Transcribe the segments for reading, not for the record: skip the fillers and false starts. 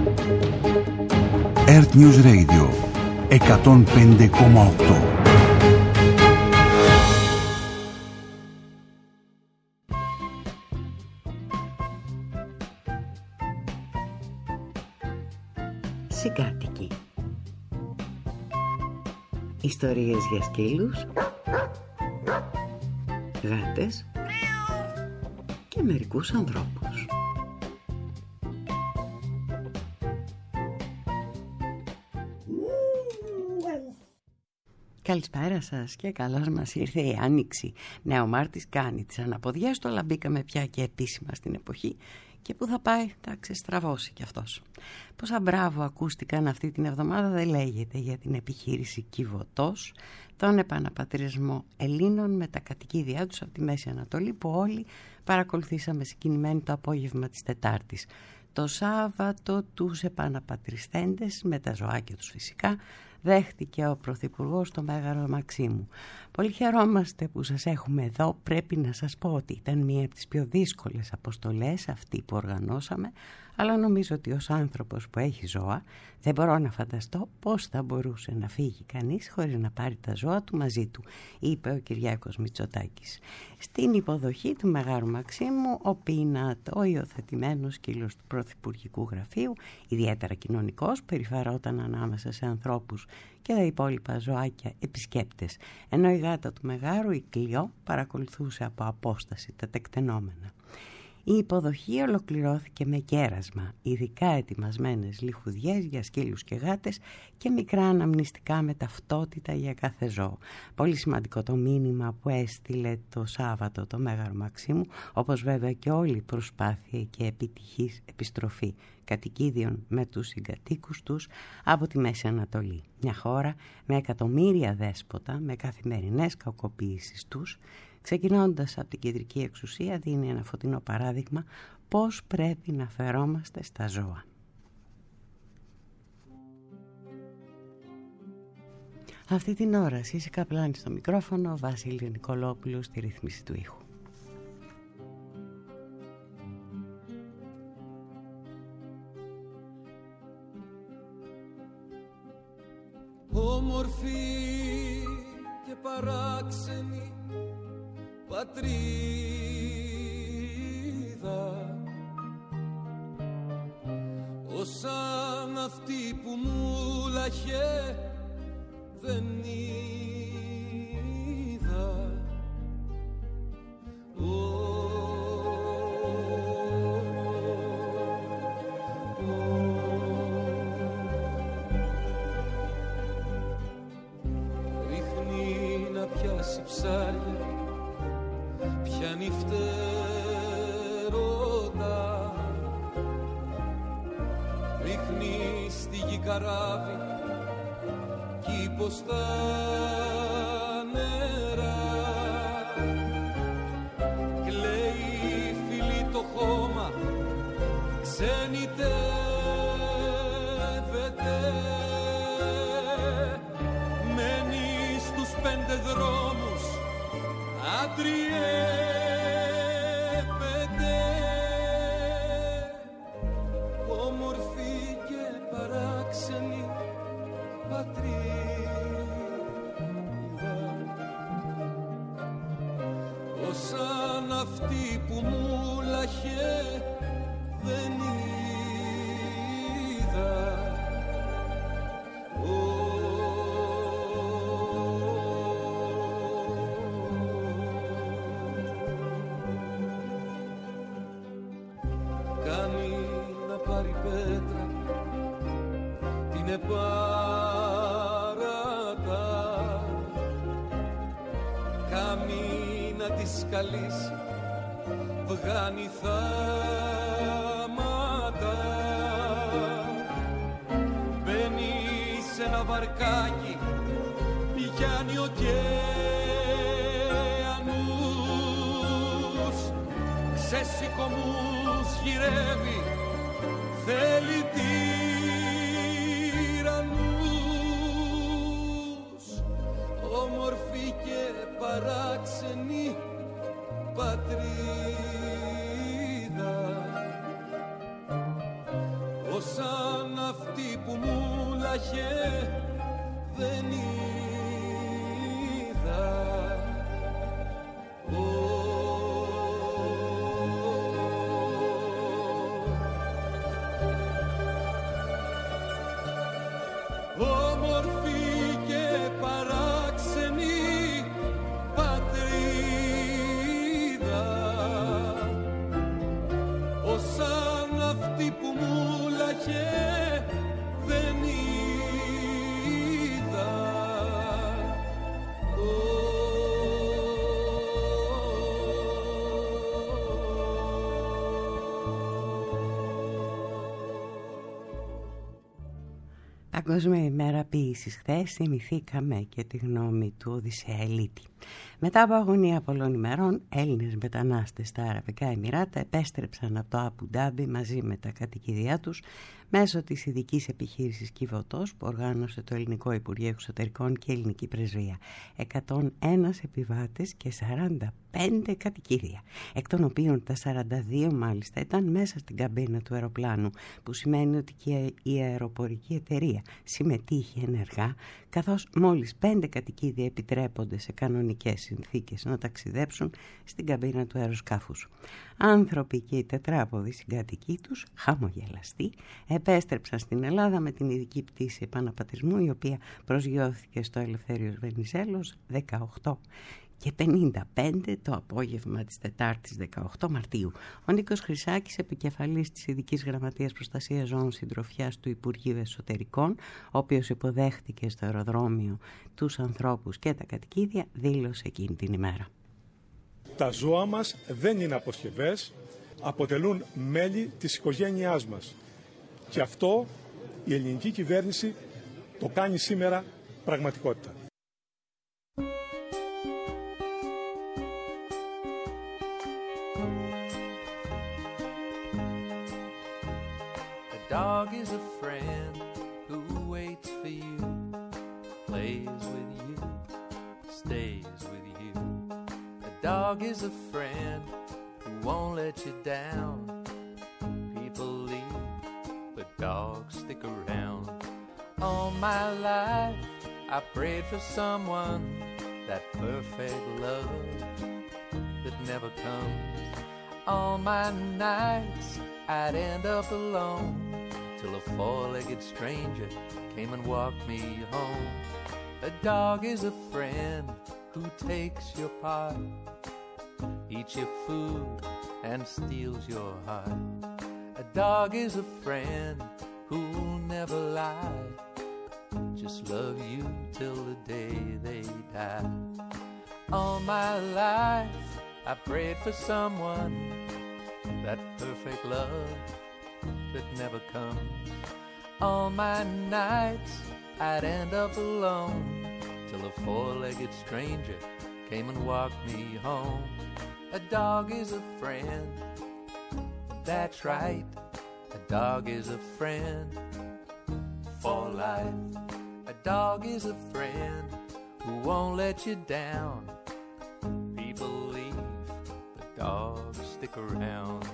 Earth News Radio 105,8. Συγκάτοικοι. Ιστορίες για σκύλους, γάτες και μερικούς ανθρώπους. Καλησπέρα σας και καλώς μας ήρθε η Άνοιξη. Νέο Μάρτης κάνει τις αναποδιές του, αλλά μπήκαμε πια και επίσημα στην εποχή και που θα πάει θα ξεστραβώσει κι αυτός. Πόσα μπράβο ακούστηκαν αυτή την εβδομάδα δεν λέγεται για την επιχείρηση Κιβωτός, τον επαναπατρισμό Ελλήνων με τα κατοικίδια τους από τη Μέση Ανατολή, που όλοι παρακολουθήσαμε συγκινημένοι το απόγευμα της Τετάρτης. Το Σάββατο τους επαναπατριστέντες, με τα ζωάκια τους φυσικά, δέχτηκε ο Πρωθυπουργός το Μέγαρο Μαξίμου. Πολύ χαιρόμαστε που σας έχουμε εδώ. Πρέπει να σας πω ότι ήταν μία από τις πιο δύσκολες αποστολές αυτή που οργανώσαμε, αλλά νομίζω ότι ως άνθρωπος που έχει ζώα δεν μπορώ να φανταστώ πώς θα μπορούσε να φύγει κανείς χωρίς να πάρει τα ζώα του μαζί του, είπε ο Κυριάκος Μητσοτάκης. Στην υποδοχή του Μεγάρου Μαξίμου, ο Πίνατ, ο υιοθετημένος σκύλος του Πρωθυπουργικού Γραφείου, ιδιαίτερα κοινωνικός, περιφερόταν ανάμεσα σε ανθρώπους και τα υπόλοιπα ζωάκια επισκέπτες, ενώ η γάτα του Μεγάρου, η Κλειό, παρακολουθούσε από απόσταση τα τεκτενόμενα. Η υποδοχή ολοκληρώθηκε με κέρασμα, ειδικά ετοιμασμένες λιχουδιές για σκύλους και γάτες και μικρά αναμνηστικά με ταυτότητα για κάθε ζώο. Πολύ σημαντικό το μήνυμα που έστειλε το Σάββατο το Μέγαρο Μαξίμου, όπως βέβαια και όλη η προσπάθεια και επιτυχής επιστροφή κατοικίδιων με τους συγκατοίκους τους από τη Μέση Ανατολή. Μια χώρα με εκατομμύρια δέσποτα, με καθημερινές κακοποίησεις τους, ξεκινώντας από την κεντρική εξουσία, δίνει ένα φωτεινό παράδειγμα πώς πρέπει να φερόμαστε στα ζώα. Αυτή την ώρα Σύση Καπλάνη στο μικρόφωνο, Βασίλη Νικολόπουλου στη ρύθμιση του ήχου. Όμορφη και παράξενη πατρίδα, όσαν αυτή που μου λαχε δεν είδα. Ρίχνει να πιάσει ψάρια, πιάνει φτερότα, ρίχνει στη γη καράβι κήπο στα νερά. Κλαίει φίλη το χώμα, ξενιτεύεται, μένει στους 5 δρόμους, άντριε. Όσαν αυτή που μου λαχε δεν είδα. Κάνει να πάρει πέτρα την επάρατα, κάνει να τη σκαλίσει, βγάνει θάματα. Μπαίνει σε ένα βαρκάκι, πιάνει ωκεανούς, ξεσηκωμούς γυρεύει, θέλει τυραννούς. Όμορφη και παράξενη πατρίδα, όσα αυτή που μου λάχε δεν είδα. Όμορφη και παράξενη πατρίδα, ως αν αυτή που μου λάχε δεν είδα. Παγκόσμια ημέρα ποίησης. Χθες θυμηθήκαμε και τη γνώμη του Οδυσσέα Ελίτη. Μετά από αγωνία πολλών ημερών, Έλληνες μετανάστες στα Αραβικά Εμιράτα επέστρεψαν από το Αμπου Ντάμπι μαζί με τα κατοικίδια τους μέσω της ειδικής επιχείρησης Κιβωτός που οργάνωσε το Ελληνικό Υπουργείο Εξωτερικών και η Ελληνική Πρεσβεία. 101 επιβάτες και 45 κατοικίδια, εκ των οποίων τα 42 μάλιστα ήταν μέσα στην καμπίνα του αεροπλάνου, που σημαίνει ότι και η αεροπορική εταιρεία συμμετείχε ενεργά, καθώς μόλις 5 κατοικίδια επιτρέπονται σε κανονικές συνθήκες να ταξιδέψουν στην καμπίνα του αεροσκάφους. Άνθρωποι και οι τετράποδοι συγκάτοικοι τους, χαμογελαστοί, επέστρεψαν στην Ελλάδα με την ειδική πτήση επαναπατρισμού, η οποία προσγειώθηκε στο Ελευθέριος Βενιζέλος 18 και 55 το απόγευμα της Τετάρτης 18 Μαρτίου. Ο Νίκος Χρυσάκης, επικεφαλής της Ειδικής Γραμματείας Προστασίας Ζώων Συντροφιάς του Υπουργείου Εσωτερικών, ο οποίος υποδέχτηκε στο αεροδρόμιο τους ανθρώπους και τα κατοικίδια, δήλωσε εκείνη την ημέρα: Τα ζώα μας δεν είναι αποσκευές, αποτελούν μέλη της οικογένειάς μας. Και αυτό η ελληνική κυβέρνηση το κάνει σήμερα πραγματικότητα. Dog is a friend who waits for you, plays with you, stays with you. A dog is a friend who won't let you down. People leave, but dogs stick around. All my life I prayed for someone, that perfect love that never comes. All my nights I'd end up alone, till a four-legged stranger came and walked me home. A dog is a friend who takes your part, eats your food and steals your heart. A dog is a friend who'll never lie, just love you till the day they die. All my life I prayed for someone, that perfect love that never comes. All my nights I'd end up alone, till a four-legged stranger came and walked me home. A dog is a friend, that's right. A dog is a friend for life. A dog is a friend who won't let you down. People leave, but dogs stick around.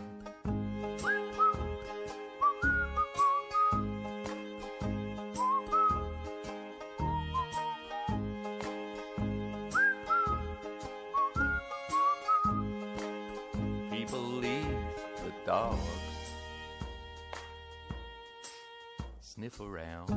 Dogs sniff around.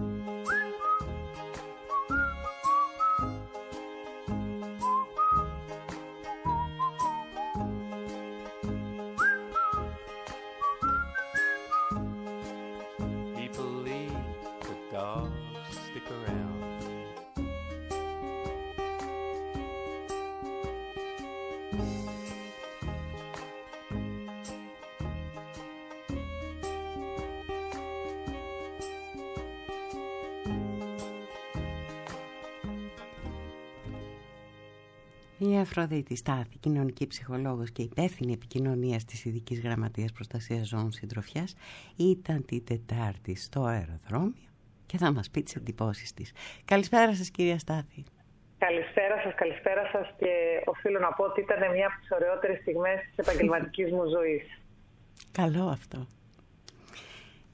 People leave, but dogs stick around. Η Αφροδίτη Στάθη, κοινωνική ψυχολόγος και υπεύθυνη επικοινωνίας της Ειδικής Γραμματείας Προστασίας Ζώων Συντροφιάς, ήταν την Τετάρτη στο αεροδρόμιο και θα μας πει τις εντυπώσεις της. Καλησπέρα σας, κυρία Στάθη. Καλησπέρα σας και οφείλω να πω ότι ήταν μια από τις ωραιότερες στιγμές της επαγγελματικής μου ζωής. Καλό αυτό.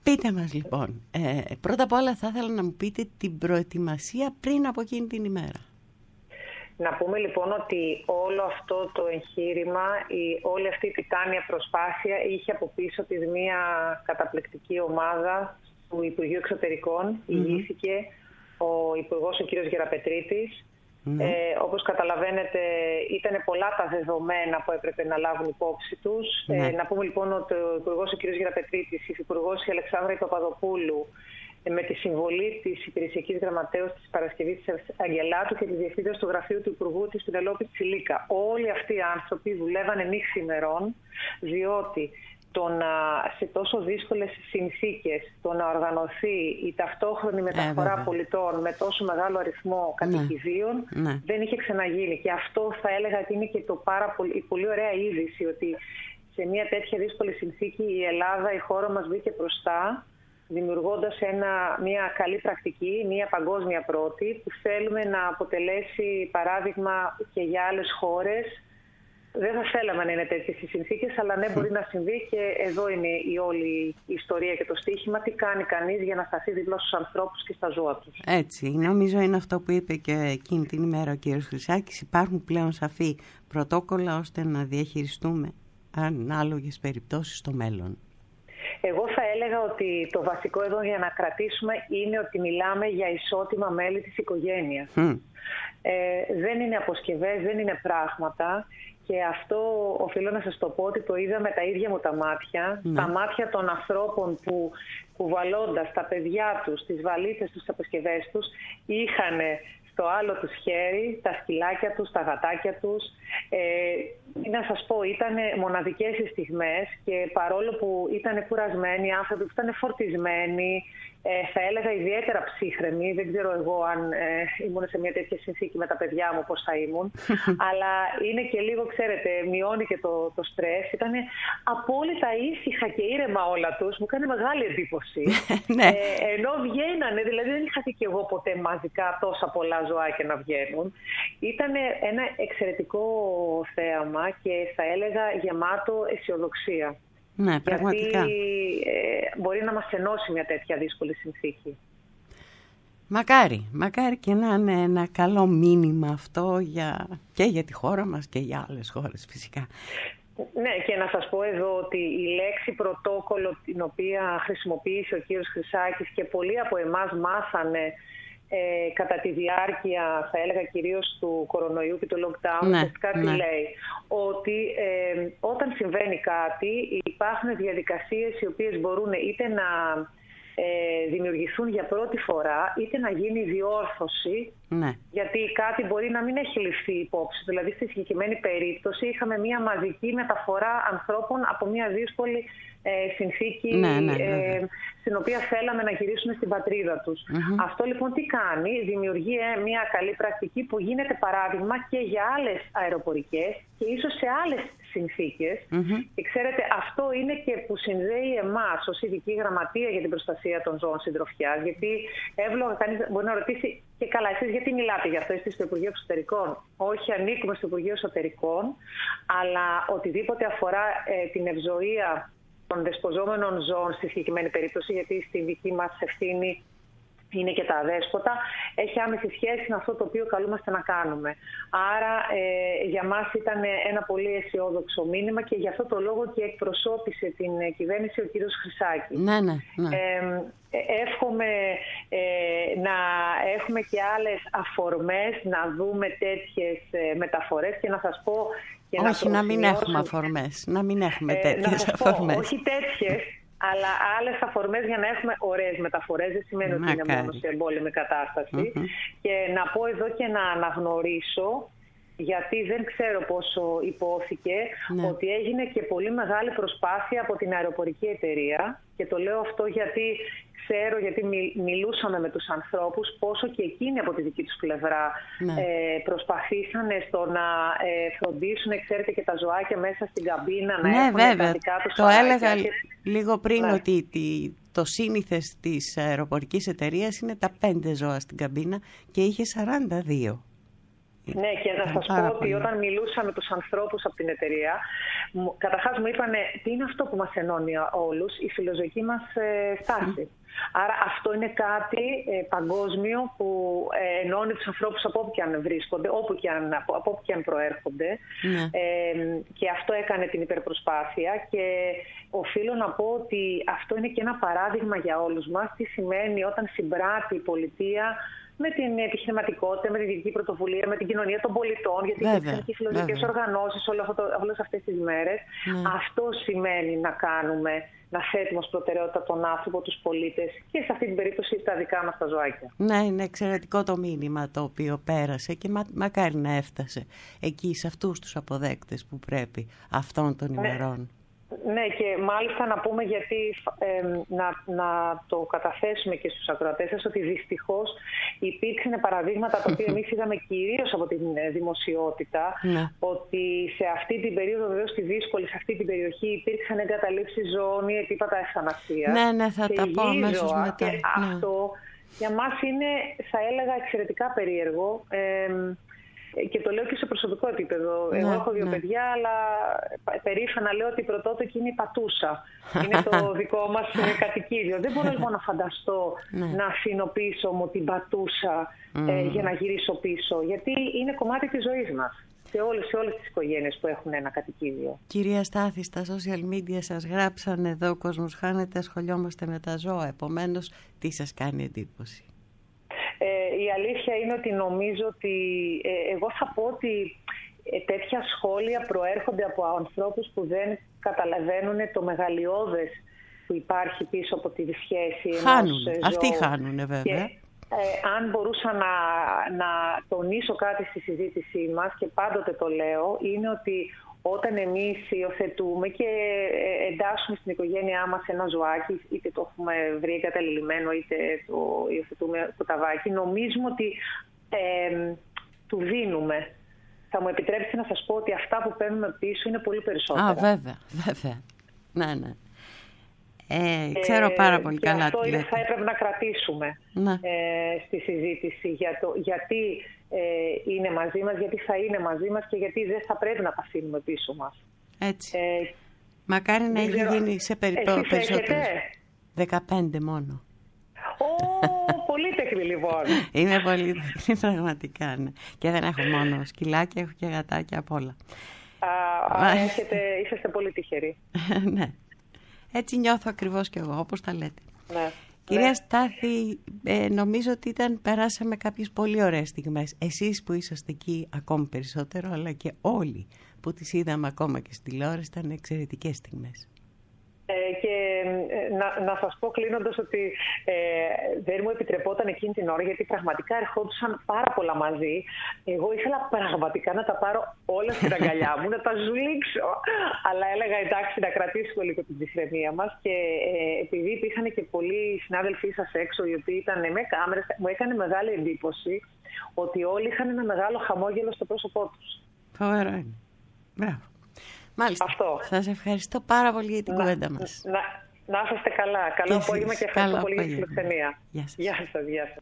Πείτε μας λοιπόν, πρώτα απ' όλα θα ήθελα να μου πείτε την προετοιμασία πριν από εκείνη την ημέρα. Να πούμε λοιπόν ότι όλο αυτό το εγχείρημα, όλη αυτή η τιτάνια προσπάθεια είχε από πίσω της μια καταπληκτική ομάδα του Υπουργείου Εξωτερικών. Ηγήθηκε ο Υπουργός ο κ. Γεραπετρίτης. Όπως καταλαβαίνετε ήταν πολλά τα δεδομένα που έπρεπε να λάβουν υπόψη τους. Να πούμε λοιπόν ότι ο Υπουργός ο κ. Γεραπετρίτης, η Υφυπουργός η Αλεξάνδρα Παπαδοπούλου, με τη συμβολή της Υπηρεσιακής Γραμματέως της Παρασκευής της Αγγελάτου και της Διευθύντριας του Γραφείου του Υπουργού της Πινελόπη Τσιλίκα. Όλοι αυτοί οι άνθρωποι δουλεύανε νύχς ημερών, διότι σε τόσο δύσκολες συνθήκες το να οργανωθεί η ταυτόχρονη μεταφορά πολιτών με τόσο μεγάλο αριθμό κατοικιδίων δεν είχε ξαναγίνει. Και αυτό θα έλεγα ότι είναι και η πολύ ωραία είδηση, ότι σε μια τέτοια δύσκολη συνθήκη η Ελλάδα, η χώρα μας μπήκε μπροστά, δημιουργώντας μια καλή πρακτική, μια παγκόσμια πρώτη, που θέλουμε να αποτελέσει παράδειγμα και για άλλες χώρες. Δεν θα θέλαμε να είναι τέτοιες οι συνθήκες, αλλά ναι, μπορεί να συμβεί, και εδώ είναι η όλη η ιστορία και το στοίχημα. Τι κάνει κανείς για να σταθεί δίπλα στους ανθρώπους και στα ζώα τους. Έτσι, νομίζω είναι αυτό που είπε και εκείνη την ημέρα ο κ. Χρυσάκης. Υπάρχουν πλέον σαφή πρωτόκολλα ώστε να διαχειριστούμε ανάλογες περιπτώσεις στο μέλλον. Εγώ θα έλεγα ότι το βασικό εδώ για να κρατήσουμε είναι ότι μιλάμε για ισότιμα μέλη της οικογένειας. Δεν είναι αποσκευές, δεν είναι πράγματα, και αυτό οφείλω να σας το πω ότι το είδα με τα ίδια μου τα μάτια, τα μάτια των ανθρώπων που κουβαλώντας τα παιδιά τους, τις βαλίτσες τους, τις αποσκευές τους, είχαν στο άλλο τους χέρι τα σκυλάκια τους, τα γατάκια τους. Να σας πω, ήταν μοναδικές οι στιγμές, και παρόλο που ήταν κουρασμένοι άνθρωποι, που ήταν φορτισμένοι, θα έλεγα ιδιαίτερα ψύχρεμοι, δεν ξέρω εγώ αν ήμουν σε μια τέτοια συνθήκη με τα παιδιά μου πώς θα ήμουν, αλλά είναι και λίγο, ξέρετε, μειώνει και το στρες. Ήταν απόλυτα ήσυχα και ήρεμα όλα τους, μου έκανε μεγάλη εντύπωση. Ενώ βγαίνανε, δηλαδή δεν είχα δει και εγώ ποτέ μαζικά τόσα πολλά ζωάκια να βγαίνουν. Ήταν ένα εξαιρετικό θέαμα και θα έλεγα γεμάτο αισιοδοξία. Ναι, πραγματικά. Γιατί μπορεί να μας ενώσει μια τέτοια δύσκολη συνθήκη. Μακάρι και να είναι ένα καλό μήνυμα αυτό και για τη χώρα μας και για άλλες χώρες φυσικά. Ναι, και να σας πω εδώ ότι η λέξη πρωτόκολλο, την οποία χρησιμοποίησε ο κύριος Χρυσάκης και πολλοί από εμάς μάθανε κατά τη διάρκεια, θα έλεγα κυρίως του κορονοϊού και του lockdown, κάτι λέει, ότι όταν συμβαίνει κάτι υπάρχουν διαδικασίες οι οποίες μπορούν είτε να δημιουργηθούν για πρώτη φορά, είτε να γίνει διόρθωση, γιατί κάτι μπορεί να μην έχει ληφθεί υπόψη. Δηλαδή στη συγκεκριμένη περίπτωση είχαμε μια μαζική μεταφορά ανθρώπων από μια δύσκολη συνθήκη στην οποία θέλαμε να γυρίσουν στην πατρίδα τους. Αυτό λοιπόν τι κάνει? Δημιουργεί μια καλή πρακτική που γίνεται παράδειγμα και για άλλες αεροπορικές και ίσως σε άλλες συνθήκες. Και ξέρετε, αυτό είναι και που συνδέει εμάς ως ειδική γραμματεία για την προστασία των ζώων συντροφιάς, γιατί εύλογα κανείς μπορεί να ρωτήσει, και καλά, εσείς γιατί μιλάτε γι' αυτό, είστε στο Υπουργείο Εξωτερικών? Όχι, ανήκουμε στο Υπουργείο Εσωτερικών, αλλά οτιδήποτε αφορά την ευζοία των δεσποζόμενων ζώων στη συγκεκριμένη περίπτωση, γιατί στη δική μας ευθύνη είναι και τα αδέσποτα, έχει άμεση σχέση με αυτό το οποίο καλούμαστε να κάνουμε. Άρα για μας ήταν ένα πολύ αισιόδοξο μήνυμα και γι' αυτό το λόγο και εκπροσώπησε την κυβέρνηση ο κύριος Χρυσάκης. Εύχομαι να έχουμε και άλλες αφορμές να δούμε τέτοιες μεταφορές και να σας πω... Όχι, να μην έχουμε αφορμές, να μην έχουμε τέτοιες αφορμές. Όχι τέτοιες, αλλά άλλες αφορμές για να έχουμε ωραίες μεταφορές. Δεν σημαίνει ότι είναι μόνο σε εμπόλεμη κατάσταση. Και να πω εδώ και να αναγνωρίσω, γιατί δεν ξέρω πόσο υπόθηκε, ότι έγινε και πολύ μεγάλη προσπάθεια από την αεροπορική εταιρεία. Και το λέω αυτό γιατί μιλούσαμε με τους ανθρώπους, πόσο και εκείνοι από τη δική τους πλευρά προσπαθήσανε στο να φροντίσουν, ξέρετε, και τα ζωάκια μέσα στην καμπίνα να έχουν τα δικά τους. Το έλεγα λίγο πριν ότι το σύνηθες της αεροπορικής εταιρείας είναι τα 5 ζώα στην καμπίνα και είχε 42. Ναι, και να σας πω ότι όταν μιλούσα με τους ανθρώπους από την εταιρεία, Καταρχάς μου είπανε τι είναι αυτό που μας ενώνει όλους, η φιλοζωική μας στάση. Άρα αυτό είναι κάτι παγκόσμιο που ενώνει τους ανθρώπους από όπου και αν βρίσκονται, από όπου και αν προέρχονται. Και αυτό έκανε την υπερπροσπάθεια και οφείλω να πω ότι αυτό είναι και ένα παράδειγμα για όλους μας τι σημαίνει όταν συμπράττει η πολιτεία με την επιχειρηματικότητα, με την δυτική πρωτοβουλία, με την κοινωνία των πολιτών, γιατί υπήρξαν και φιλοζωικές οργανώσεις όλες αυτές τις μέρες. Αυτό σημαίνει να θέτουμε ως προτεραιότητα τον άνθρωπο, τους πολίτες και σε αυτή την περίπτωση τα δικά μας τα ζωάκια. Ναι, είναι εξαιρετικό το μήνυμα το οποίο πέρασε και μακάρι να έφτασε εκεί σε αυτούς τους αποδέκτες που πρέπει αυτών των ημερών. Ναι, και μάλιστα να πούμε γιατί να το καταθέσουμε και στους ακροατές σας ότι δυστυχώς υπήρξαν παραδείγματα τα οποία εμείς είδαμε κυρίως από την δημοσιότητα, ότι σε αυτή την περίοδο, βεβαίως τη δύσκολη, σε αυτή την περιοχή υπήρξαν εγκαταλείψεις ζώνη, αιτήματα ευθανασίας. Ναι, θα τα πω αμέσως μετά. Και αυτό για μας είναι, θα έλεγα, εξαιρετικά περίεργο. Και το λέω και σε προσωπικό επίπεδο. Εγώ έχω 2 παιδιά, αλλά περήφανα λέω ότι η πρωτότοκη είναι η πατούσα. Είναι το δικό μας κατοικίδιο. Δεν μπορώ λοιπόν να φανταστώ να αφήνω πίσω μου την πατούσα για να γυρίσω πίσω. Γιατί είναι κομμάτι της ζωής μας. Σε όλες τις οικογένειες που έχουν ένα κατοικίδιο. Κυρία Στάθη, στα social media σας γράψαν εδώ, ο κόσμος χάνεται, ασχολιόμαστε με τα ζώα. Επομένως, τι σας κάνει εντύπωση? Η αλήθεια είναι ότι νομίζω ότι εγώ θα πω ότι τέτοια σχόλια προέρχονται από ανθρώπους που δεν καταλαβαίνουν το μεγαλειώδες που υπάρχει πίσω από τη σχέση ενός ζώου. Αυτοί χάνουνε βέβαια. Και, αν μπορούσα να τονίσω κάτι στη συζήτησή μας, και πάντοτε το λέω, είναι ότι όταν εμείς υιοθετούμε και εντάσσουμε στην οικογένειά μας ένα ζωάκι, είτε το έχουμε βρει εγκαταλειμμένο, είτε το υιοθετούμε κουταβάκι, νομίζουμε ότι του δίνουμε. Θα μου επιτρέψετε να σας πω ότι αυτά που παίρνουμε πίσω είναι πολύ περισσότερα. Βέβαια. Ναι. Ξέρω πάρα πολύ καλά. Αυτό θα έπρεπε να κρατήσουμε στη συζήτηση γιατί είναι μαζί μας, γιατί θα είναι μαζί μας και γιατί δεν θα πρέπει να τα αφήνουμε πίσω μας. Έτσι. Μακάρι να έχει γίνει σε περισσότερες. 15 μόνο. Πολύ τέχνη λοιπόν. Είναι πολύ τέχνη πραγματικά. Ναι. Και δεν έχω μόνο σκυλάκια, έχω και γατάκια απ' όλα. Είσαστε πολύ τυχεροί. Ναι. Έτσι νιώθω ακριβώς κι εγώ, όπως τα λέτε. Ναι. Κυρία Στάθη, νομίζω ότι περάσαμε κάποιες πολύ ωραίες στιγμές. Εσείς που είσαστε εκεί ακόμη περισσότερο, αλλά και όλοι που τις είδαμε ακόμα και στη τηλεόραση, ήταν εξαιρετικές στιγμές. Και να σας πω κλείνοντας ότι δεν μου επιτρεπόταν εκείνη την ώρα, γιατί πραγματικά ερχόντουσαν πάρα πολλά μαζί. Εγώ ήθελα πραγματικά να τα πάρω όλα στην αγκαλιά μου, να τα ζουλήξω. Αλλά έλεγα εντάξει, να κρατήσουμε λίγο την ψυχραιμία μας. Και επειδή υπήρχαν και πολλοί συνάδελφοί σας έξω, οι οποίοι ήταν με κάμερες, μου έκανε μεγάλη εντύπωση ότι όλοι είχαν ένα μεγάλο χαμόγελο στο πρόσωπό τους. Φοβερό είναι. Μπράβο. Μάλιστα. Αυτό. Σας ευχαριστώ πάρα πολύ για την κουβέντα μας. Να είστε καλά. Καλό απόγευμα και ευχαριστώ πολύ για τη φιλοξενία. Γεια σας. Γεια σας.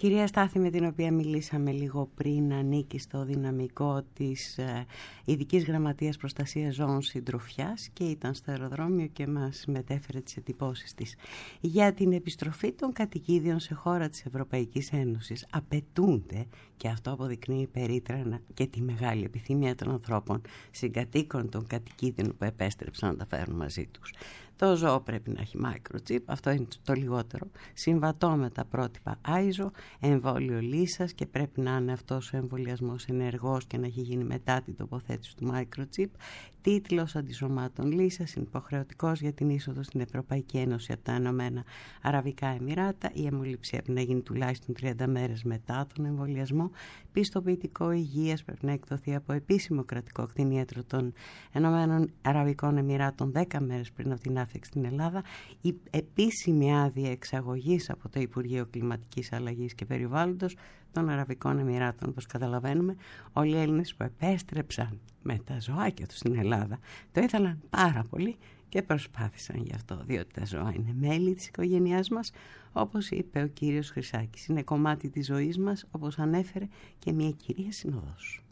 κυρία Στάθη, με την οποία μιλήσαμε λίγο πριν, ανήκει στο δυναμικό της Ειδικής Γραμματείας Προστασίας Ζώων Συντροφιάς και ήταν στο αεροδρόμιο και μας μετέφερε τις εντυπώσεις της για την επιστροφή των κατοικίδιων σε χώρα της Ευρωπαϊκής Ένωσης. Απαιτούνται, και αυτό αποδεικνύει περίτρανα και τη μεγάλη επιθυμία των ανθρώπων συγκατοίκων των κατοικίδιων που επέστρεψαν να τα φέρουν μαζί τους. Το ζώο πρέπει να έχει microchip, αυτό είναι το λιγότερο, συμβατό με τα πρότυπα ISO, εμβόλιο λύσας, και πρέπει να είναι αυτός ο εμβολιασμός ενεργός και να έχει γίνει μετά την τοποθέτηση του microchip. Τίτλος αντισωμάτων λύσας, είναι υποχρεωτικός για την είσοδο στην Ευρωπαϊκή Ένωση από τα Ηνωμένα Αραβικά Εμιράτα. Η αιμοληψία πρέπει να γίνει τουλάχιστον 30 μέρες μετά τον εμβολιασμό. Πιστοποιητικό υγείας πρέπει να εκδοθεί από επίσημο κρατικό κτηνίατρο των Ηνωμένων Αραβικών Εμιράτων 10 μέρες πριν από την άφηξη στην Ελλάδα. Η επίσημη άδεια εξαγωγής από το Υπουργείο Κλιματικής Αλλαγής και Περιβάλλοντος των Αραβικών Εμιράτων. Όπως καταλαβαίνουμε, όλοι οι Έλληνες που επέστρεψαν με τα ζωάκια τους στην Ελλάδα το ήθελαν πάρα πολύ και προσπάθησαν γι' αυτό, διότι τα ζώα είναι μέλη της οικογένειάς μας, όπως είπε ο κύριος Χρυσάκης. Είναι κομμάτι της ζωής μας, όπως ανέφερε και μια κυρία Συνοδός.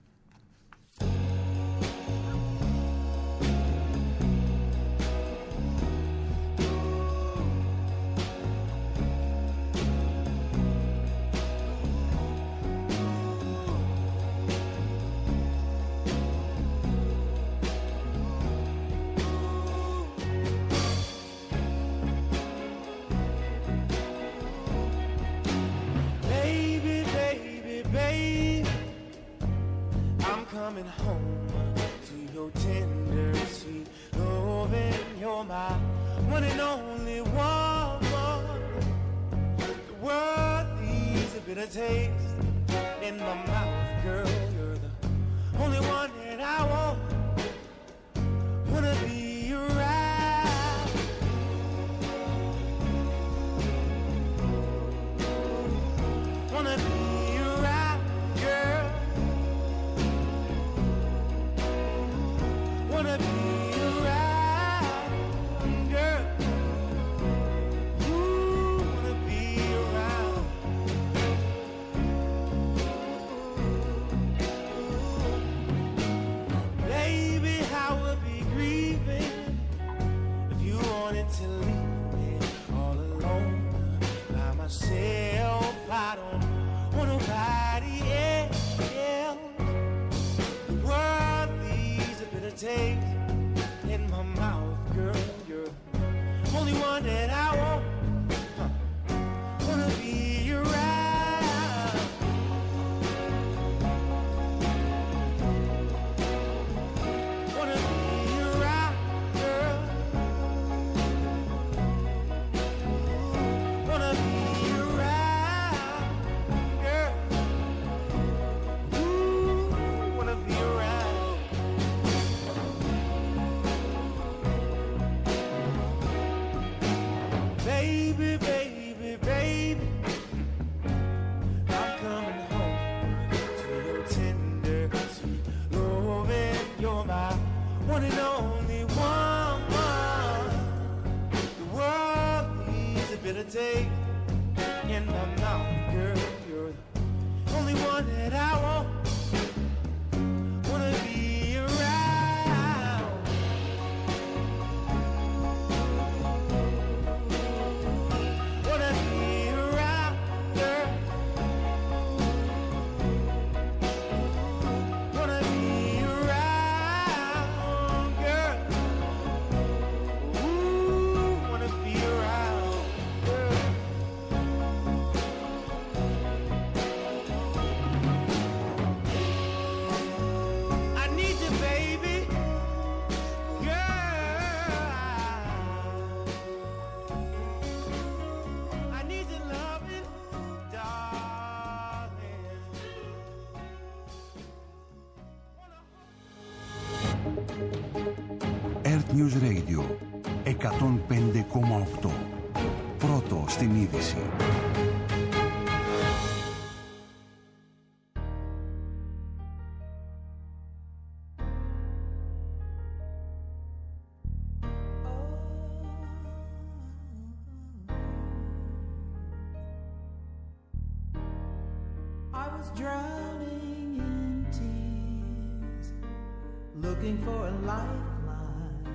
Coming home to your tender, sweet loving. You're my one and only woman. The world leaves a bitter taste in my mouth, girl. You're the only one that I want. Wanna be around. Wanna be around, girl. Wanna be around, girl. Ooh, wanna be around. Baby, I would be grieving if you wanted to leave me all alone by myself. I don't want nobody else. The world leaves a bitter taste in my mouth, girl. You're the only one that I want. Wanna be around. Wanna be around, girl. Wanna be around, girl. Ooh, wanna be around. Baby, baby, baby, I'm coming home to your tender, sweet loving. You're my one and only woman. The world needs a bitter taste in my mouth, girl. You're the only one that I want. Wanna be around. Wanna be around, girl. Wanna be around, girl. Ooh, wanna be around, girl. I need you, baby, girl. I need your loving, darling. Earth News Radio 105,8. Πρώτο στην είδηση. drowning in tears, looking for a lifeline,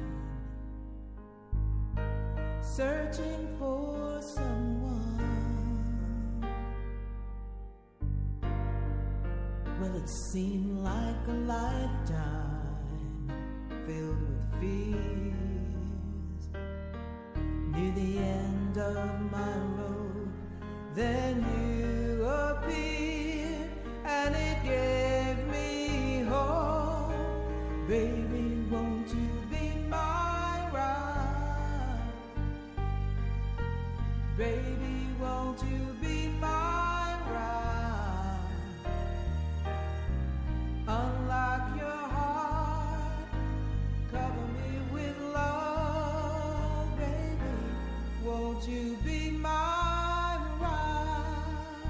searching for someone. Well, it seemed like a lifetime filled with fears. Near the end of my road, then you appeared, and it gave me hope. Baby, won't you be my ride? Baby, won't you be my ride? Unlock your heart, cover me with love. Baby, won't you be my ride?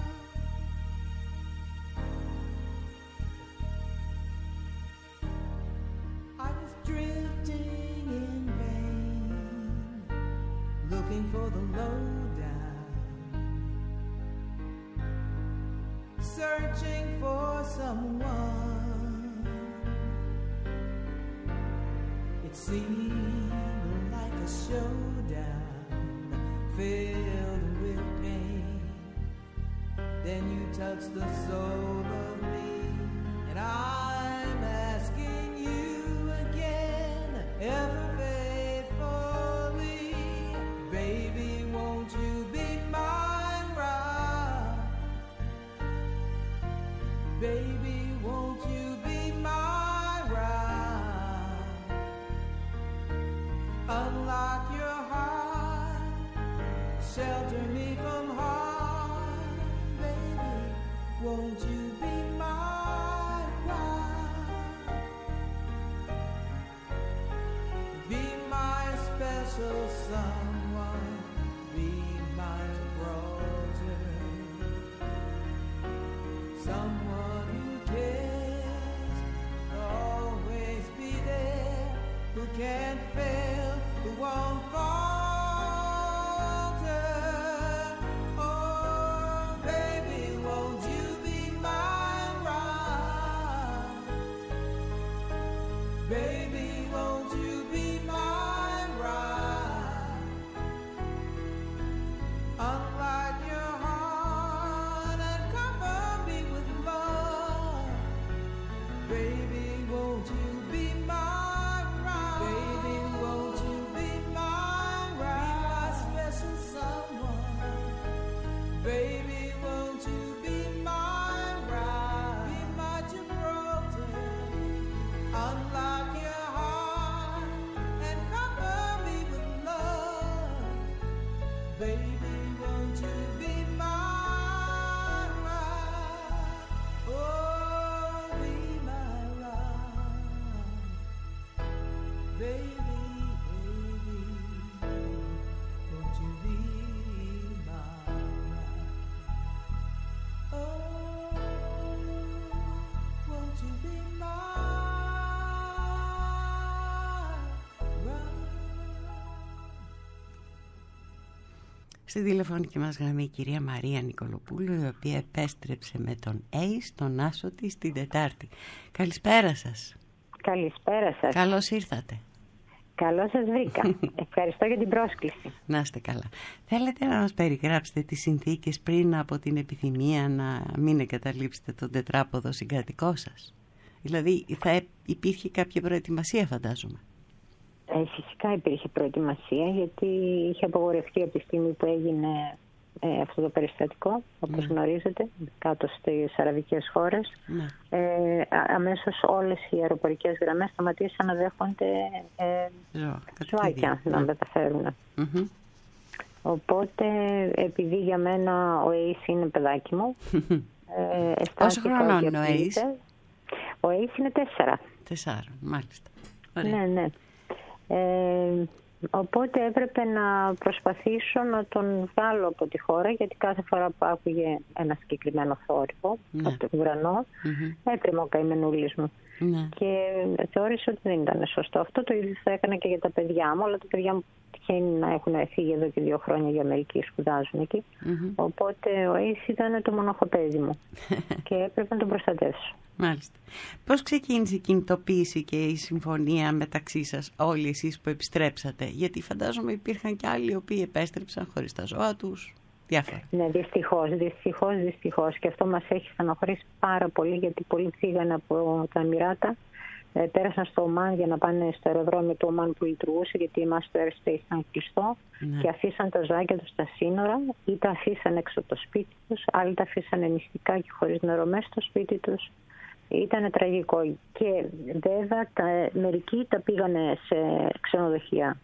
I was drifting in vain, looking for the lowdown, searching for someone. It seemed like a showdown filled with pain. Then you touched the soul of me, and I'm asking you again, ever faithfully, baby, won't you be my ride? Baby, won't you be my ride? Unlock your heart, shelter me from harm. Baby, won't you be my ride? Be my special someone, be my Gibraltar, someone who cares, always be there, who can't fail, who won't falter. Oh, baby, won't you be my ride? Baby, won't you be my ride? Unlock your heart and cover me with love. Baby, won't you be my ride? Baby, won't you be my ride? Be my special someone. Baby, won't you be my ride? Be my Gibraltar. Unlock your heart and cover me with love. Baby, won't you be my ride? Oh, be my ride. Baby, baby, won't you be my ride? Oh, won't you be my ride? Στη τηλεφωνική μας γραμμή η κυρία Μαρία Νικολοπούλου, η οποία επέστρεψε με τον Ace, τον άσο της, την Τετάρτη. Καλησπέρα σας. Καλησπέρα σας. Καλώς ήρθατε. Καλώς σας βρήκα. Ευχαριστώ για την πρόσκληση. Να είστε καλά. Θέλετε να μας περιγράψετε τις συνθήκες πριν από την επιθυμία να μην εγκαταλείψετε τον τετράποδο συγκατοικό σας? Δηλαδή υπήρχε κάποια προετοιμασία, φαντάζομαι. Φυσικά υπήρχε προετοιμασία, γιατί είχε απογορευτεί από τη στιγμή που έγινε αυτό το περιστατικό, όπως γνωρίζετε, κάτω στις αραβικές χώρες. Αμέσως όλες οι αεροπορικές γραμμές σταματήσαν να δέχονται ζωάκια να μεταφέρουν. Οπότε, επειδή για μένα ο Ace είναι παιδάκι μου, πόσο χρονών είναι ο Ace? Ο Ace είναι 4. 4, μάλιστα. Ωραία. Ναι. Οπότε έπρεπε να προσπαθήσω να τον βγάλω από τη χώρα, γιατί κάθε φορά που άκουγε ένα συγκεκριμένο θόρυβο από τον ουρανό, έτρεμε ο καημενούλης μου. Και θεώρησε ότι δεν ήταν σωστό. Αυτό το ίδιο θα έκανα και για τα παιδιά μου. Όλα τα παιδιά μου τυχαίνει να έχουν φύγει εδώ και 2 χρόνια για Αμερική, σπουδάζουν εκεί. Οπότε ο Ace ήταν το μοναχοπέδι μου και έπρεπε να τον προστατεύσω. Μάλιστα. Πώς ξεκίνησε η κινητοποίηση και η συμφωνία μεταξύ σας, όλοι εσείς που επιστρέψατε? Γιατί φαντάζομαι υπήρχαν και άλλοι οι οποίοι επέστρεψαν χωρίς τα ζώα τους. Διάφορα. Ναι, δυστυχώς. Και αυτό μας έχει στενοχωρήσει πάρα πολύ, γιατί πολλοί φύγανε από τα Εμιράτα, πέρασαν στο Ομάν για να πάνε στο αεροδρόμιο του Ομάν που λειτουργούσε, γιατί εμάς το airspace ήταν κλειστό, και αφήσαν τα ζωάκια τους στα σύνορα ή τα αφήσαν έξω από το σπίτι τους, άλλοι τα αφήσανε νηστικά και χωρίς νερό μέσα στο σπίτι τους. Ήταν τραγικό. Και βέβαια μερικοί τα πήγανε σε ξενοδοχεία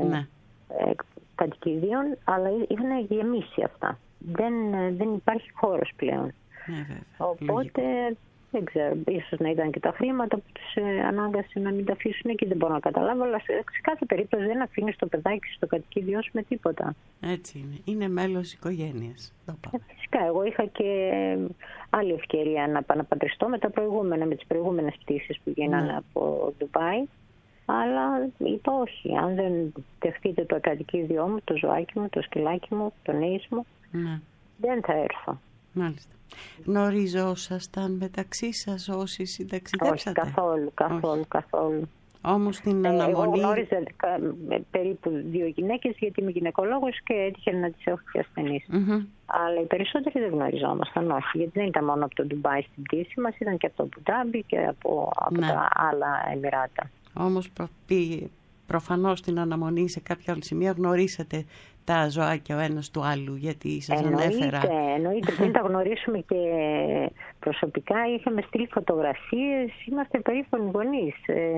κατοικιδίων, αλλά είχαν γεμίσει αυτά. Δεν υπάρχει χώρος πλέον. Οπότε δεν ξέρω, ίσως να ήταν και τα χρήματα που τους ανάγκασε να μην τα αφήσουν εκεί, δεν μπορώ να καταλάβω, αλλά σε κάθε περίπτωση δεν αφήνεις το παιδάκι στο κατοικίδιό σου με τίποτα. Έτσι είναι. Είναι μέλος της οικογένειας. Φυσικά, εγώ είχα και άλλη ευκαιρία να επαναπατριστώ με τις προηγούμενες πτήσεις που γίνανε από Ντουμπάι. Αλλά είπα όχι, αν δεν δεχτείτε το κατοικίδιό μου, το ζωάκι μου, το σκυλάκι μου, τον Ace μου, δεν θα έρθω. Μάλιστα. Γνωριζόσασταν μεταξύ σας όσοι συνταξιδέψατε? Όχι, καθόλου. Όμως στην αναμονή... Εγώ γνώριζα περίπου 2 γυναίκες, γιατί είμαι γυναικολόγος και έτυχε να τις έχω και ασθενείς. Αλλά οι περισσότεροι δεν γνωριζόμασταν, όχι, γιατί δεν ήταν μόνο από το Ντουμπάι στην πτήση μας, ήταν και από το Αμπου-Ντάμπι και από τα άλλα Εμιράτα. Όμως προφανώς στην αναμονή σε κάποια άλλη σημεία γνωρίσατε τα ζωάκια ο ένας του άλλου, γιατί σας ανέφερα. Εννοείται, πριν τα γνωρίσουμε και προσωπικά, είχαμε στείλει φωτογραφίες, είμαστε περήφανοι γονείς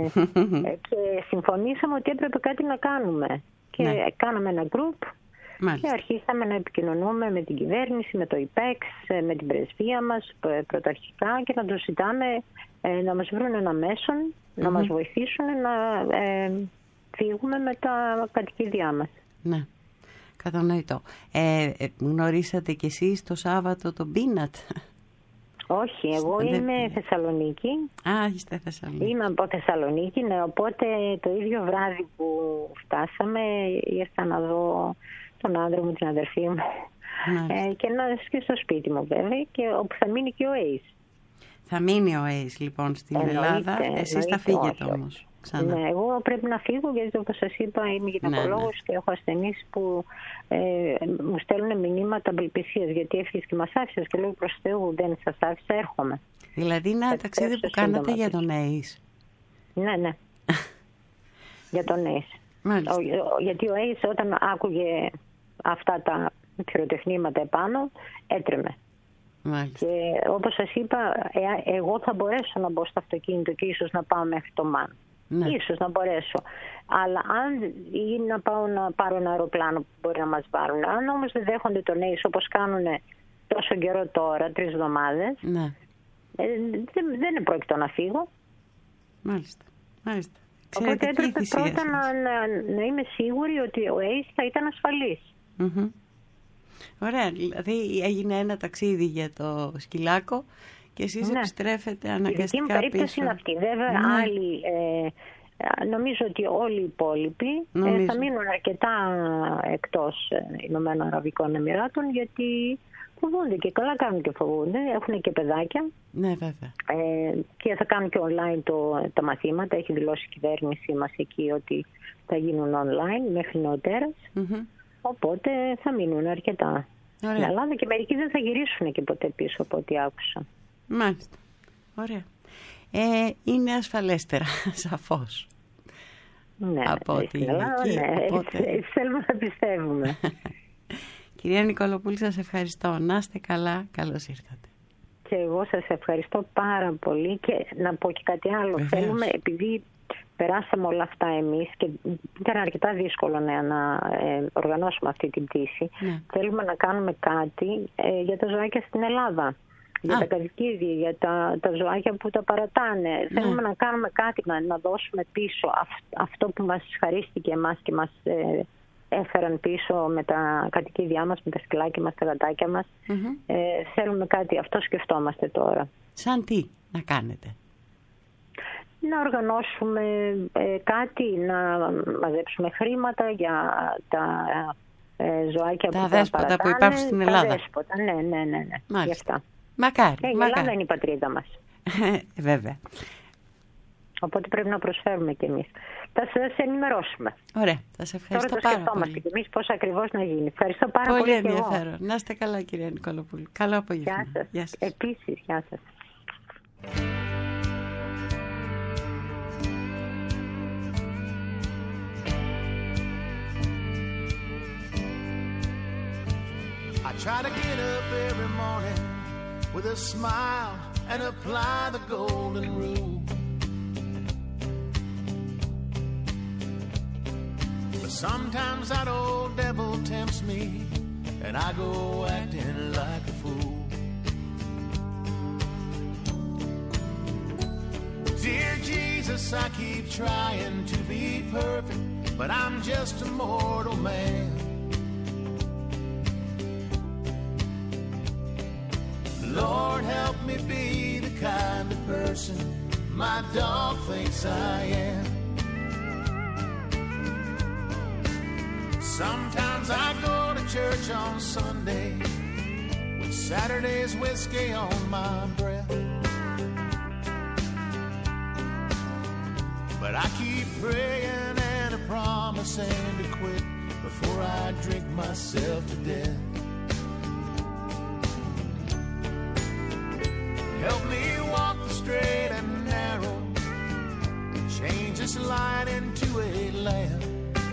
και συμφωνήσαμε ότι έπρεπε κάτι να κάνουμε. Και κάναμε ένα group και αρχίσαμε να επικοινωνούμε με την κυβέρνηση, με το IPEX, με την πρεσβεία μας πρωταρχικά, και να τους ζητάμε να μας βρουν ένα μέσον, να μας βοηθήσουν να φύγουμε με τα κατοικίδια μας. Ναι, κατανοητό. Γνωρίσατε κι εσείς το Σάββατο τον Πίνατ? Όχι, εγώ είμαι Θεσσαλονίκη. Είστε Θεσσαλονίκη. Είμαι από Θεσσαλονίκη, οπότε το ίδιο βράδυ που φτάσαμε ήρθα να δω τον άντρα μου, την αδερφή μου, και στο σπίτι μου βέβαια, και όπου θα μείνει και ο Ace. Θα μείνει ο Ace λοιπόν στην Ελλάδα, εσείς θα φύγετε όμως ξανά? Ναι, εγώ πρέπει να φύγω, γιατί όπως σας είπα είμαι γυναικολόγος και έχω ασθενείς που μου στέλνουν μηνύματα απελπισίας, γιατί έφυγες και μας άφησες, και λέω προς Θεού δεν σας άφησα, έρχομαι. Δηλαδή είναι ένα ταξίδι που κάνατε για τον Ace? Ναι. Για τον Ace. Γιατί ο Ace όταν άκουγε αυτά τα πυροτεχνήματα επάνω έτρεμε. Μάλιστα. Και όπως σας είπα, εγώ θα μπορέσω να μπω στο αυτοκίνητο και ίσως να πάω μέχρι το Μαν. Ίσως να μπορέσω. Αλλά ή να πάω να πάρω ένα αεροπλάνο που μπορεί να μας βάλουν. Αν όμως δεν δέχονται τον Ace όπως κάνουν τόσο καιρό τώρα, 3 εβδομάδες, δεν πρόκειται να φύγω. Μάλιστα. Οπότε έπρεπε πρώτα να είμαι σίγουρη ότι ο Ace θα ήταν ασφαλής. Ωραία, δηλαδή έγινε ένα ταξίδι για το σκυλάκο και εσείς επιστρέφετε αναγκαστικά πίσω. Η δική μου περίπτωση είναι αυτή. Βέβαια άλλοι, νομίζω ότι όλοι οι υπόλοιποι θα μείνουν αρκετά εκτός Ηνωμένων Αραβικών Εμιράτων, γιατί φοβούνται, και καλά κάνουν και φοβούνται, έχουν και παιδάκια. Ναι, βέβαια. Και θα κάνουν και online τα μαθήματα, έχει δηλώσει η κυβέρνηση μας εκεί ότι θα γίνουν online μέχρι νεοτέρας. Οπότε θα μείνουν αρκετά στην Ελλάδα, και μερικοί δεν θα γυρίσουν και ποτέ πίσω από ό,τι άκουσα. Μάλιστα. Ωραία. Είναι ασφαλέστερα, σαφώς. Ναι, από ό,τι θέλουμε να πιστεύουμε. Κυρία Νικολοπούλη, σας ευχαριστώ. Να είστε καλά. Καλώς ήρθατε. Και εγώ σας ευχαριστώ πάρα πολύ, και να πω και κάτι άλλο. Θέλουμε, επειδή περάσαμε όλα αυτά εμείς και ήταν αρκετά δύσκολο να οργανώσουμε αυτή την πτήση, θέλουμε να κάνουμε κάτι για τα ζωάκια στην Ελλάδα. για τα κατοικίδια, για τα ζωάκια που τα παρατάνε. Θέλουμε να κάνουμε κάτι, να δώσουμε πίσω αυτό που μας χαρίστηκε εμάς και μας έφεραν πίσω με τα κατοικίδια μας, με τα σκυλάκια μας, τα γατάκια μας. Θέλουμε κάτι, αυτό σκεφτόμαστε τώρα. Σαν τι να κάνετε? Να οργανώσουμε κάτι, να μαζέψουμε χρήματα για τα ζωάκια που τα δέσποτα που υπάρχουν στην Ελλάδα. Τα δέσποτα, ναι. Για αυτά. Μακάρι. Η Ελλάδα είναι η πατρίδα μας. Βέβαια. Οπότε πρέπει να προσφέρουμε κι εμείς. Θα σας ενημερώσουμε. Ωραία, θα σε ευχαριστώ τώρα πάρα σκεφτόμαστε πολύ. κι εμείς πώς ακριβώς να γίνει. Ευχαριστώ πάρα πολύ. Πολύ ενδιαφέρον. Να είστε καλά, κυρία Νικολοπούλου. Καλό απόγευμα. Γεια σας. Επίσης, γεια σας. I try to get up every morning with a smile and apply the golden rule. But sometimes that old devil tempts me and I go acting like a fool. Dear Jesus, I keep trying to be perfect, but I'm just a mortal man. Lord, help me be the kind of person my dog thinks I am. Sometimes I go to church on Sunday with Saturday's whiskey on my breath. But I keep praying and a promising to quit before I drink myself to death. Help me walk the straight and narrow, change this light into a lamp.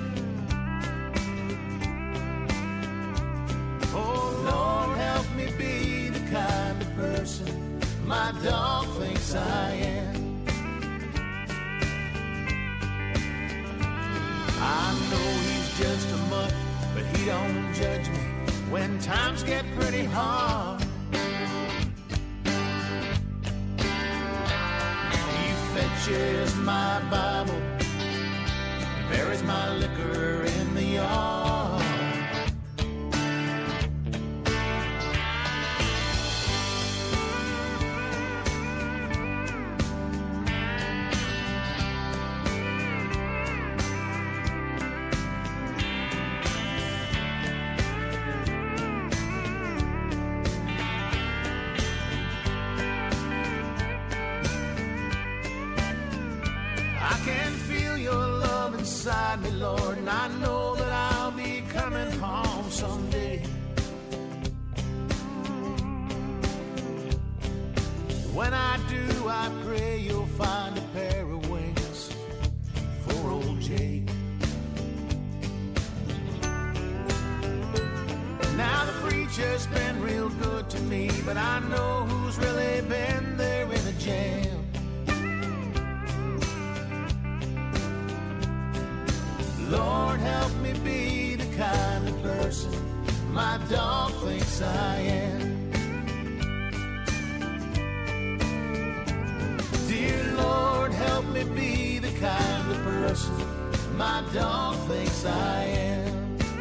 Oh Lord, help me be the kind of person my dog thinks I am. I know he's just a mutt, but he don't judge me when times get pretty hard. Fetches my Bible, buries my liquor in the yard. Inside me, Lord, and I know that I'll be coming home someday. When I do, I pray you'll find a pair of wings for old Jake. Now the preacher's been real good to me, but I know who's really been there in a jam. Lord, help me be the kind of person my dog thinks I am. Dear Lord, help me be the kind of person my dog thinks I am.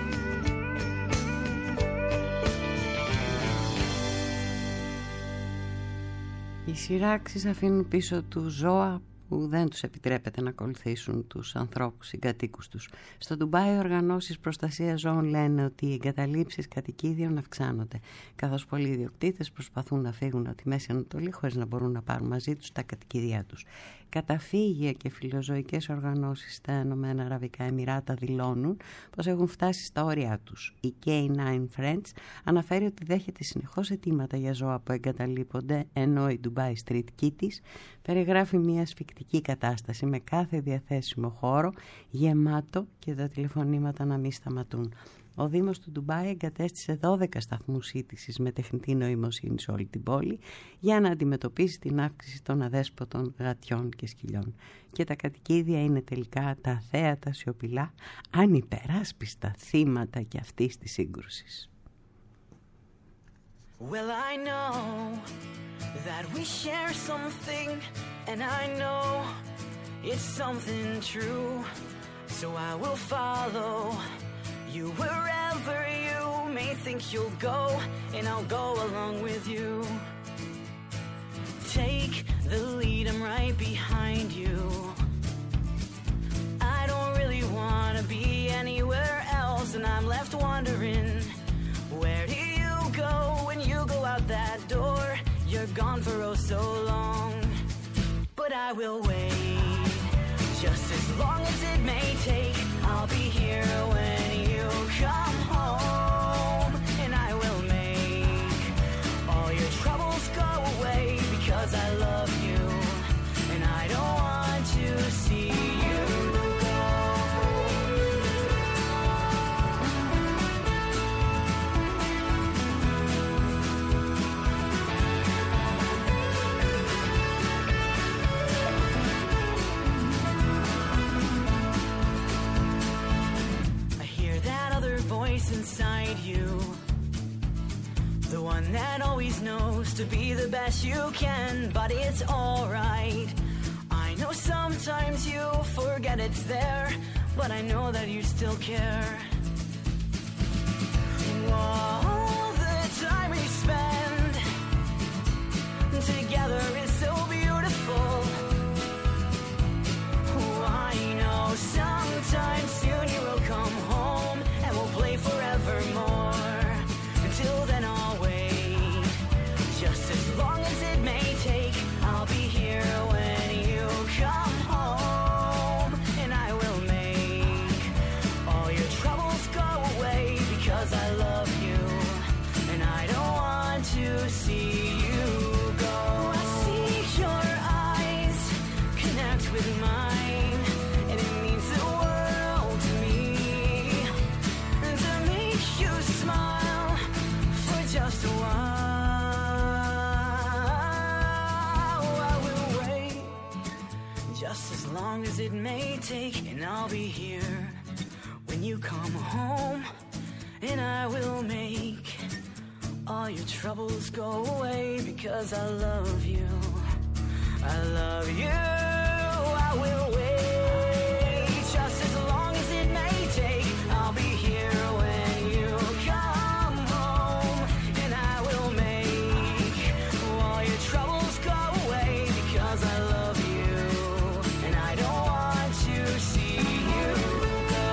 Οι σειράξεις αφήνουν πίσω του ζώα που δεν τους επιτρέπεται να ακολουθήσουν τους ανθρώπους συγκατοίκους τους. Στο Ντουμπάι, οι οργανώσεις προστασίας ζώων λένε ότι οι εγκαταλείψεις κατοικίδιων αυξάνονται, καθώς πολλοί ιδιοκτήτες προσπαθούν να φύγουν από τη Μέση Ανατολή χωρίς να μπορούν να πάρουν μαζί τους τα κατοικίδια τους. Καταφύγια και φιλοζωικές οργανώσεις στα Ηνωμένα Αραβικά Εμιράτα δηλώνουν πως έχουν φτάσει στα όρια τους. Η K9 Friends αναφέρει ότι δέχεται συνεχώς αιτήματα για ζώα που εγκαταλείπονται, ενώ η Dubai Street Kitties περιγράφει μια ασφικτική κατάσταση με κάθε διαθέσιμο χώρο γεμάτο και τα τηλεφωνήματα να μην σταματούν. Ο Δήμος του Ντουμπάι εγκατέστησε 12 σταθμούς σύντησης με τεχνητή νοημοσύνη σε όλη την πόλη για να αντιμετωπίσει την αύξηση των αδέσποτων γατιών και σκυλιών. Και τα κατοικίδια είναι τελικά τα αθέατα σιωπηλά, ανυπεράσπιστα θύματα και αυτής της σύγκρουσης. Well, I know that we share something, and I know it's something true. So I will follow you wherever you may think you'll go, and I'll go along with you. Take the lead, I'm right behind you. I don't really want to be anywhere else, and I'm left wondering, where do you go when you go out that door? You're gone for oh so long, but I will wait, just as long as it may take. I'll be here when you come home, and I will make all your troubles go away, because I love you, and I don't want to see you go. I hear that other voice inside you, the one that always knows to be the best you can, but it's alright. I know sometimes you forget it's there, but I know that you still care. All the time we spend together is so beautiful. Oh, I know sometime soon you will come home, and we'll play forevermore. Until then I'll wait, just as long as it may take. I'll be here when you come home, and I will make all your troubles go away, because I love you, and I don't want to see you go. I see your eyes connect with mine, and it means the world to me, to make you smile for just a while. I will wait, just as long as it may take, and I'll be here when you come home, and I will make all your troubles go away, because I love you. I love you. I will wait, just as long as it may take. I'll be here when you come home, and I will make all your troubles go away, because I love you, and I don't want to see you go.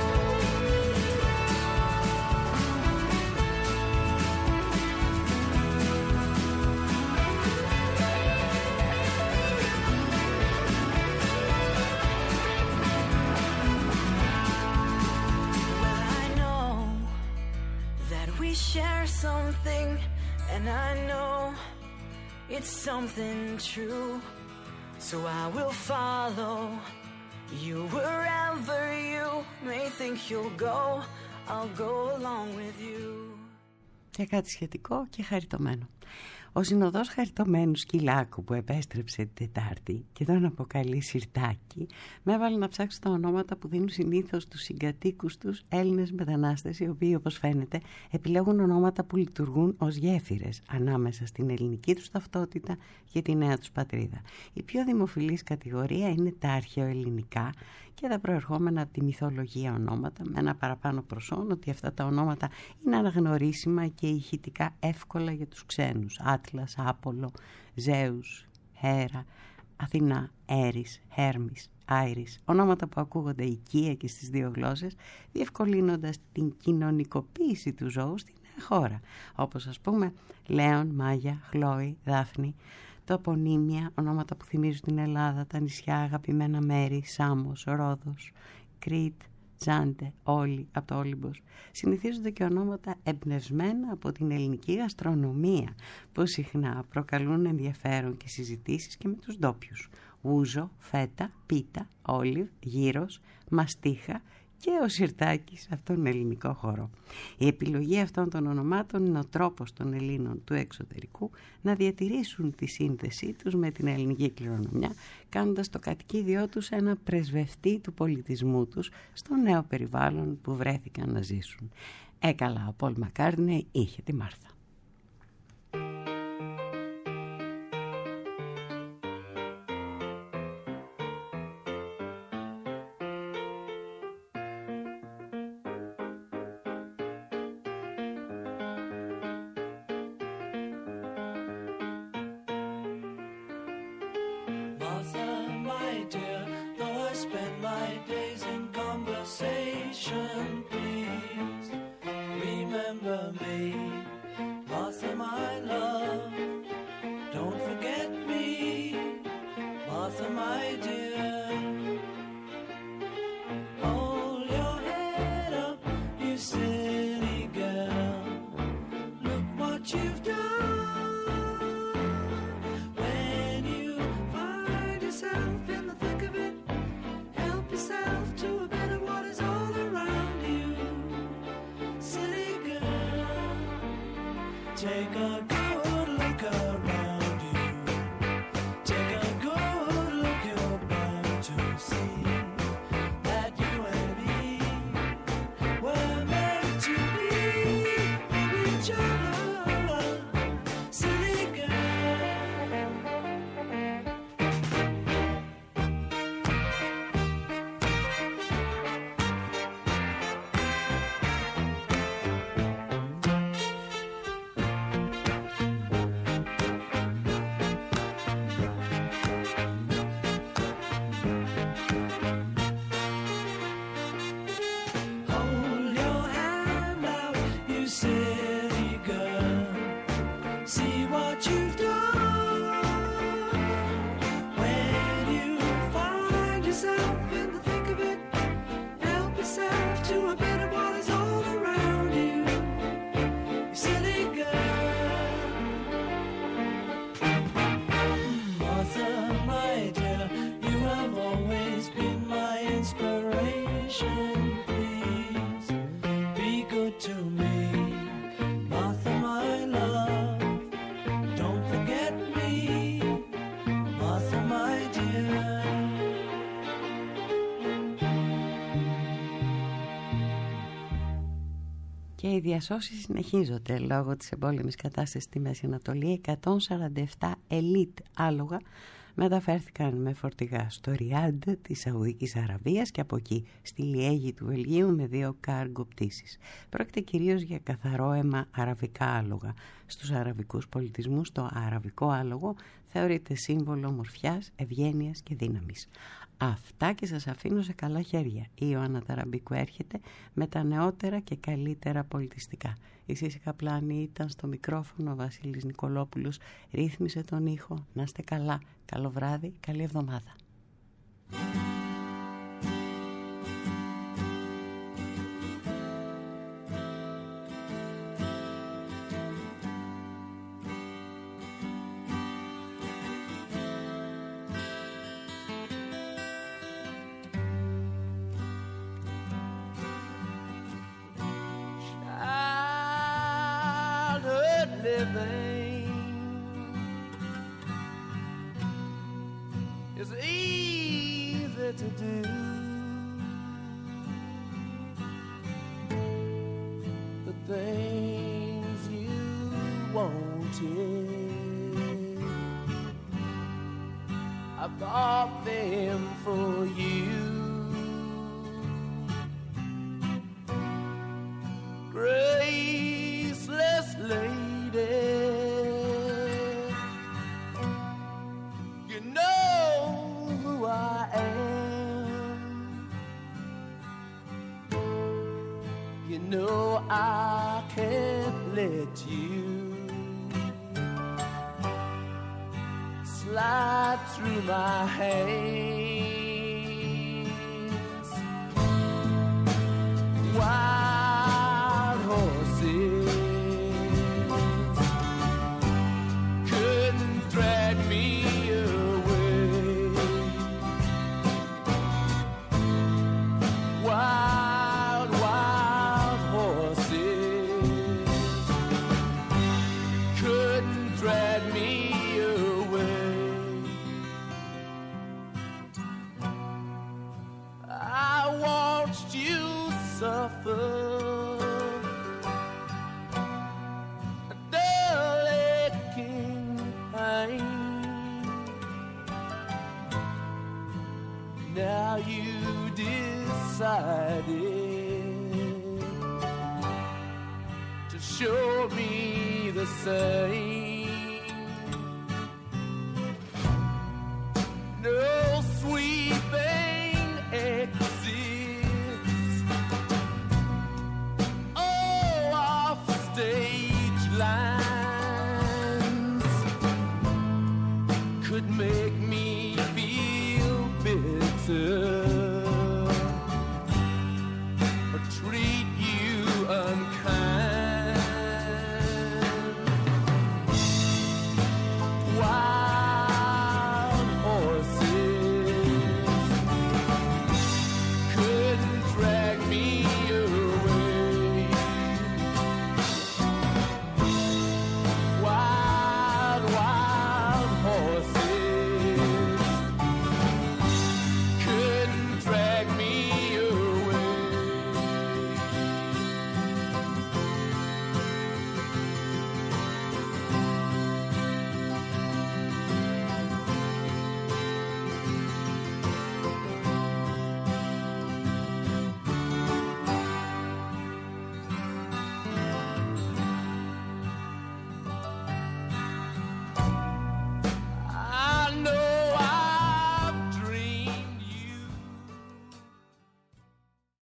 Well, I know that we share something, and I know it's something true. So I will follow you wherever you may think you'll go. I'll go along with you. Και κάτι σχετικό και χαριτωμένο. Ο συνοδός χαριτωμένου σκυλάκου που επέστρεψε την Τετάρτη και τον αποκαλεί Σιρτάκι, με έβαλε να ψάξω τα ονόματα που δίνουν συνήθως τους συγκατοίκους τους Έλληνες μετανάστες, οι οποίοι, όπως φαίνεται, επιλέγουν ονόματα που λειτουργούν ως γέφυρες ανάμεσα στην ελληνική τους ταυτότητα και τη νέα τους πατρίδα. Η πιο δημοφιλής κατηγορία είναι τα αρχαιοελληνικά και τα προερχόμενα από τη μυθολογία ονόματα, με ένα παραπάνω προσόν ότι αυτά τα ονόματα είναι αναγνωρίσιμα και ηχητικά εύκολα για τους ξένους. Άτλας, Άπολο, Ζέους, Χέρα, Αθηνά, Έρης, Χέρμης, Άιρης, ονόματα που ακούγονται οικία και στις δύο γλώσσες, διευκολύνοντας την κοινωνικοποίηση του ζώου στην χώρα, όπως ας πούμε Λέων, Μάγια, Χλόη, Δάφνη, τοπονύμια, ονόματα που θυμίζουν την Ελλάδα, τα νησιά, αγαπημένα μέρη, Σάμος, Ρόδος, Κρήτ, Ζάντε, Όλη, από το Όλυμπος. Συνηθίζονται και ονόματα εμπνευσμένα από την ελληνική γαστρονομία, που συχνά προκαλούν ενδιαφέρον και συζητήσεις και με τους ντόπιους. Ούζο, Φέτα, Πίτα, Όλιβ, Γύρος, Μαστίχα και ο Σιρτάκης αυτόν τον ελληνικό χώρο. Η επιλογή αυτών των ονομάτων είναι ο τρόπος των Ελλήνων του εξωτερικού να διατηρήσουν τη σύνδεσή τους με την ελληνική κληρονομιά, κάνοντας το κατοικίδιό τους ένα πρεσβευτή του πολιτισμού τους στο νέο περιβάλλον που βρέθηκαν να ζήσουν. Καλά, ο Πολ Μακκάρτνεϊ είχε τη Μάρθα. Take a good look around you. Take a good look, you're bound to see that you and me were meant to be for each other. Silly Και οι διασώσεις συνεχίζονται λόγω της εμπόλεμης κατάστασης στη Μέση Ανατολή. 147 ελίτ άλογα μεταφέρθηκαν με φορτηγά στο Ριάντ της Σαουδικής Αραβίας και από εκεί στη Λιέγη του Βελγίου με 2 κάργο πτήσεις. Πρόκειται κυρίως για καθαρό αίμα αραβικά άλογα. Στους αραβικούς πολιτισμούς το αραβικό άλογο θεωρείται σύμβολο ομορφιάς, ευγένειας και δύναμης. Αυτά και σας αφήνω σε καλά χέρια. Η Ιωάννα Ταραμπίκου έρχεται με τα νεότερα και καλύτερα πολιτιστικά. Η Σύση Καπλάνη ήταν στο μικρόφωνο, ο Βασίλης Νικολόπουλος ρύθμισε τον ήχο. Να είστε καλά, καλό βράδυ, καλή εβδομάδα. It's easy to do. The things you wanted, I bought them for you. Graceless lady, you know who I am. You know I can't let you slide through my hands. Wild horses couldn't drag me away. Wild, wild horses couldn't drag me away. I watched you suffer a dull aching pain. Now you decided to show me the same.